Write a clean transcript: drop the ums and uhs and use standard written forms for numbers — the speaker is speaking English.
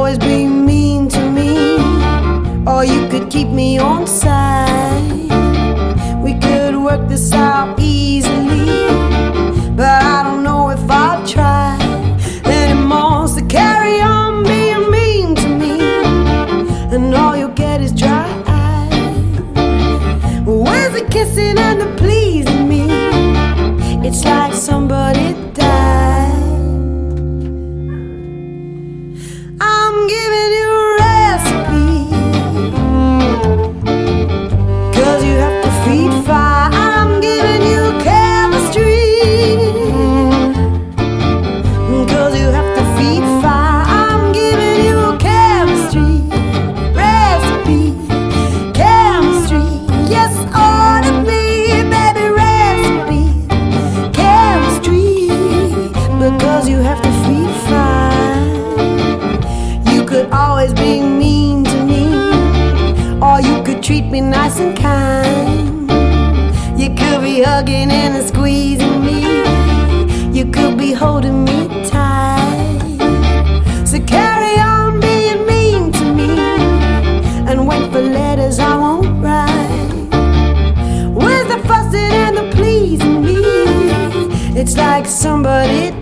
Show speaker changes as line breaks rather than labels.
always be mean to me, or you could keep me on side. We could work this out easily, but I don't know if I'll try anymore. So carry on being mean to me, and all you'll get is dry eyes. Where's the kissing and the pleasing me? It's like somebody died. I'm giving you a recipe, 'cause you have to feed fire. I'm giving you chemistry, 'cause you have to feed fire. I'm giving you chemistry, recipe, chemistry. Yes, all of me, baby, recipe, chemistry, because you have to feed fire. You could always be mean to me, or you could treat me nice and kind. You could be hugging and squeezing me, you could be holding me tight. So carry on being mean to me, and wait for letters I won't write. Where's the fussing and the pleasing me? It's like somebody